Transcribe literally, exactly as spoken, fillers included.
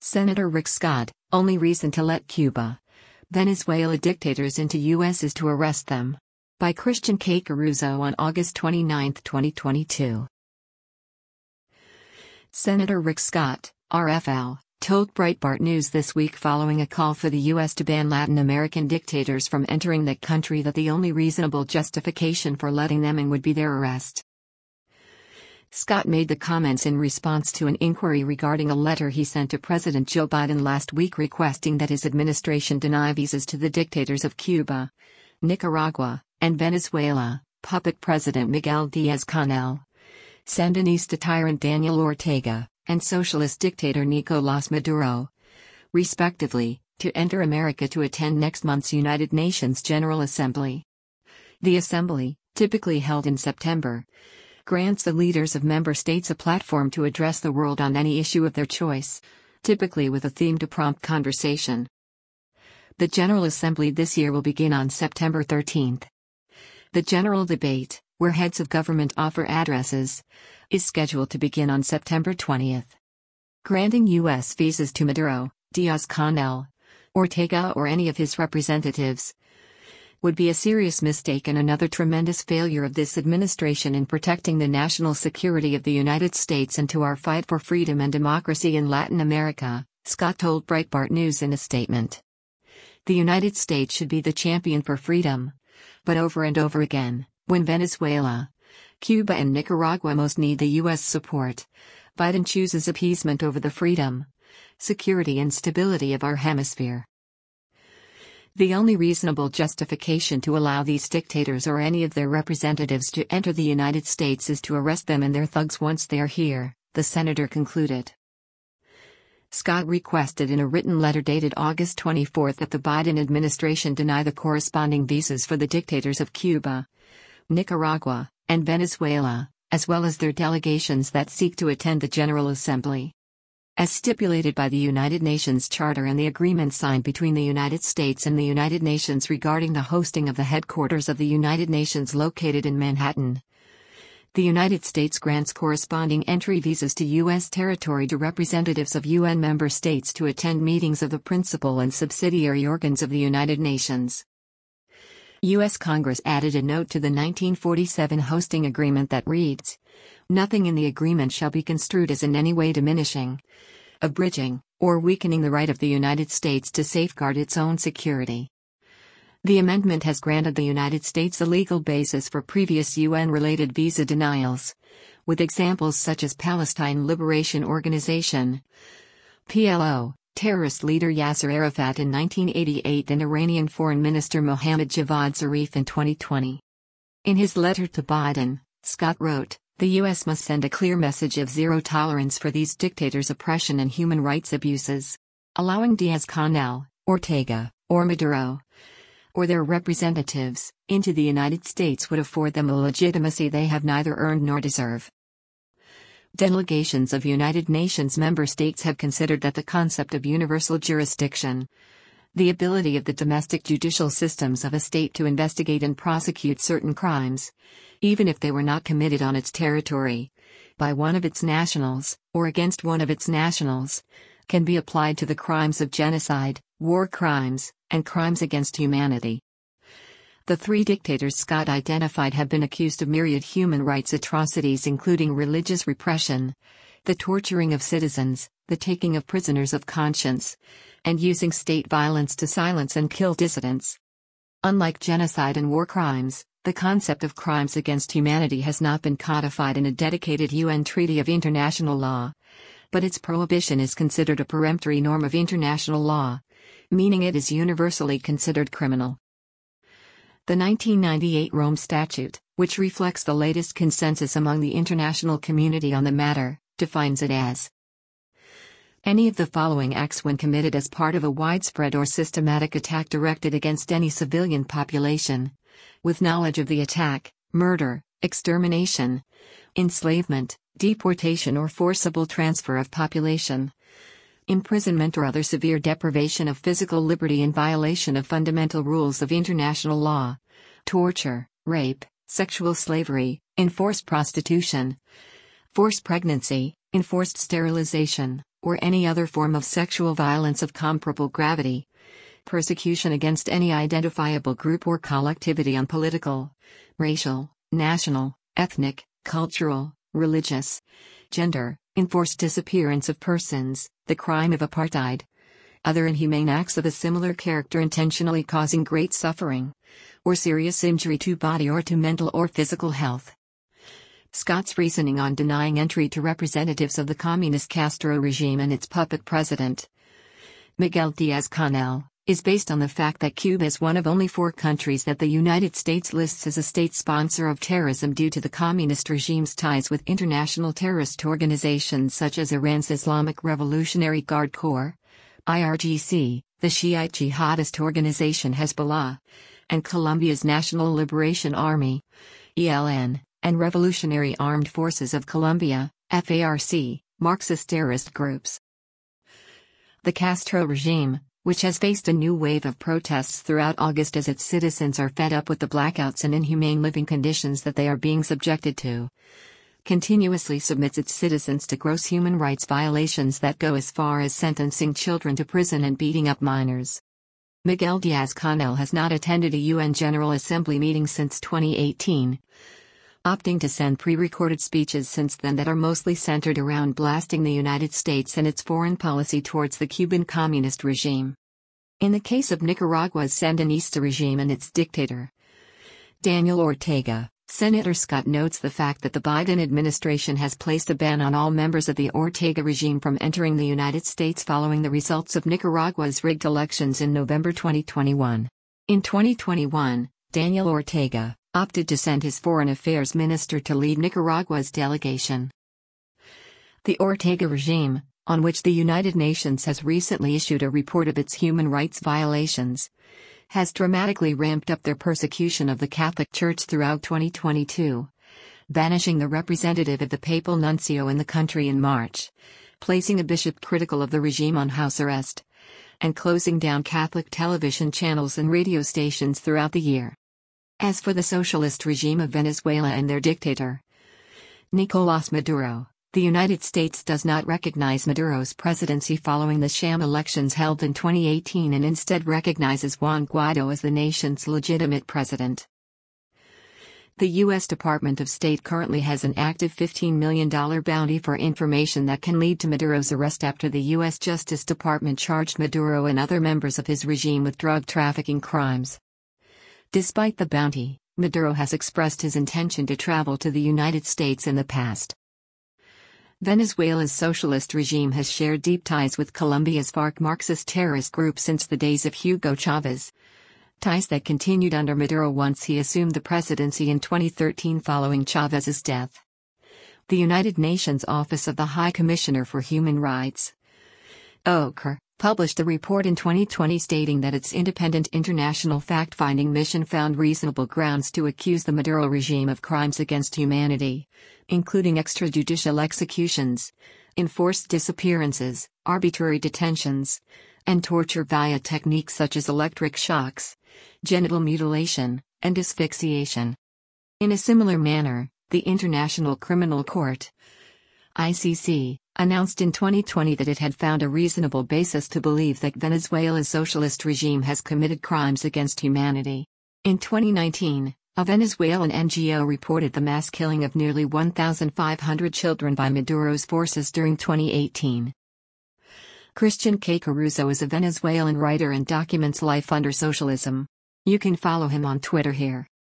Senator Rick Scott, only reason to let Cuba, Venezuela dictators into U S is to arrest them. By Christian K. Caruso on August twenty-ninth, twenty twenty-two. Senator Rick Scott, R F L, told Breitbart News this week following a call for the U S to ban Latin American dictators from entering that country that the only reasonable justification for letting them in would be their arrest. Scott made the comments in response to an inquiry regarding a letter he sent to President Joe Biden last week requesting that his administration deny visas to the dictators of Cuba, Nicaragua, and Venezuela, puppet President Miguel Díaz-Canel, Sandinista tyrant Daniel Ortega, and socialist dictator Nicolás Maduro, respectively, to enter America to attend next month's United Nations General Assembly. The assembly, typically held in September, grants the leaders of member states a platform to address the world on any issue of their choice, typically with a theme to prompt conversation. The General Assembly this year will begin on September thirteenth. The general debate, where heads of government offer addresses, is scheduled to begin on September twentieth. Granting U S visas to Maduro, Díaz-Canel, Ortega or any of his representatives would be a serious mistake and another tremendous failure of this administration in protecting the national security of the United States and to our fight for freedom and democracy in Latin America, Scott told Breitbart News in a statement. The United States should be the champion for freedom. But over and over again, when Venezuela, Cuba and Nicaragua most need the U S support, Biden chooses appeasement over the freedom, security and stability of our hemisphere. The only reasonable justification to allow these dictators or any of their representatives to enter the United States is to arrest them and their thugs once they are here, the senator concluded. Scott requested in a written letter dated August twenty-fourth that the Biden administration deny the corresponding visas for the dictators of Cuba, Nicaragua, and Venezuela, as well as their delegations that seek to attend the General Assembly. As stipulated by the United Nations Charter and the agreement signed between the United States and the United Nations regarding the hosting of the headquarters of the United Nations located in Manhattan, the United States grants corresponding entry visas to U S territory to representatives of U N member states to attend meetings of the principal and subsidiary organs of the United Nations. U S Congress added a note to the nineteen forty-seven hosting agreement that reads, "Nothing in the agreement shall be construed as in any way diminishing, abridging, or weakening the right of the United States to safeguard its own security." The amendment has granted the United States a legal basis for previous U N-related visa denials, with examples such as Palestine Liberation Organization, P L O, terrorist leader Yasser Arafat in nineteen eighty-eight and Iranian Foreign Minister Mohammad Javad Zarif in twenty twenty. In his letter to Biden, Scott wrote, "The U S must send a clear message of zero tolerance for these dictators' oppression and human rights abuses. Allowing Díaz-Canel, Ortega, or Maduro, or their representatives, into the United States would afford them a legitimacy they have neither earned nor deserve." Delegations of United Nations member states have considered that the concept of universal jurisdiction, the ability of the domestic judicial systems of a state to investigate and prosecute certain crimes, even if they were not committed on its territory, by one of its nationals, or against one of its nationals, can be applied to the crimes of genocide, war crimes, and crimes against humanity. The three dictators Scott identified have been accused of myriad human rights atrocities including religious repression, the torturing of citizens, the taking of prisoners of conscience, and using state violence to silence and kill dissidents. Unlike genocide and war crimes, the concept of crimes against humanity has not been codified in a dedicated U N treaty of international law, but its prohibition is considered a peremptory norm of international law, meaning it is universally considered criminal. The nineteen ninety-eight Rome Statute, which reflects the latest consensus among the international community on the matter, defines it as any of the following acts when committed as part of a widespread or systematic attack directed against any civilian population, with knowledge of the attack, murder, extermination, enslavement, deportation or forcible transfer of population, imprisonment or other severe deprivation of physical liberty in violation of fundamental rules of international law, torture, rape, sexual slavery, enforced prostitution, forced pregnancy, enforced sterilization, or any other form of sexual violence of comparable gravity, persecution against any identifiable group or collectivity on political, racial, national, ethnic, cultural, religious, gender, enforced disappearance of persons, the crime of apartheid, other inhumane acts of a similar character intentionally causing great suffering, or serious injury to body or to mental or physical health. Scott's reasoning on denying entry to representatives of the communist Castro regime and its puppet president, Miguel Díaz-Canel, is based on the fact that Cuba is one of only four countries that the United States lists as a state sponsor of terrorism due to the communist regime's ties with international terrorist organizations such as Iran's Islamic Revolutionary Guard Corps, I R G C, the Shiite jihadist organization Hezbollah, and Colombia's National Liberation Army, E L N, and Revolutionary Armed Forces of Colombia, F A R C, Marxist terrorist groups. The Castro regime, which has faced a new wave of protests throughout August as its citizens are fed up with the blackouts and inhumane living conditions that they are being subjected to, continuously submits its citizens to gross human rights violations that go as far as sentencing children to prison and beating up minors. Miguel Díaz-Canel has not attended a U N General Assembly meeting since twenty eighteen, opting to send pre-recorded speeches since then that are mostly centered around blasting the United States and its foreign policy towards the Cuban communist regime. In the case of Nicaragua's Sandinista regime and its dictator, Daniel Ortega, Senator Scott notes the fact that the Biden administration has placed a ban on all members of the Ortega regime from entering the United States following the results of Nicaragua's rigged elections in November twenty twenty-one. In twenty twenty-one, Daniel Ortega opted to send his foreign affairs minister to lead Nicaragua's delegation. The Ortega regime, on which the United Nations has recently issued a report of its human rights violations, has dramatically ramped up their persecution of the Catholic Church throughout twenty twenty-two, banishing the representative of the papal nuncio in the country in March, placing a bishop critical of the regime on house arrest, and closing down Catholic television channels and radio stations throughout the year. As for the socialist regime of Venezuela and their dictator, Nicolás Maduro, the United States does not recognize Maduro's presidency following the sham elections held in twenty eighteen and instead recognizes Juan Guaido as the nation's legitimate president. The U S Department of State currently has an active fifteen million dollars bounty for information that can lead to Maduro's arrest after the U S Justice Department charged Maduro and other members of his regime with drug trafficking crimes. Despite the bounty, Maduro has expressed his intention to travel to the United States in the past. Venezuela's socialist regime has shared deep ties with Colombia's FARC Marxist terrorist group since the days of Hugo Chavez, ties that continued under Maduro once he assumed the presidency in twenty thirteen following Chavez's death. The United Nations Office of the High Commissioner for Human Rights, O C R, published a report in twenty twenty stating that its independent international fact-finding mission found reasonable grounds to accuse the Maduro regime of crimes against humanity, including extrajudicial executions, enforced disappearances, arbitrary detentions, and torture via techniques such as electric shocks, genital mutilation, and asphyxiation. In a similar manner, the International Criminal Court, I C C, announced in twenty twenty that it had found a reasonable basis to believe that Venezuela's socialist regime has committed crimes against humanity. In twenty nineteen, a Venezuelan N G O reported the mass killing of nearly one thousand five hundred children by Maduro's forces during twenty eighteen. Christian K. Caruso is a Venezuelan writer and documents life under socialism. You can follow him on Twitter here.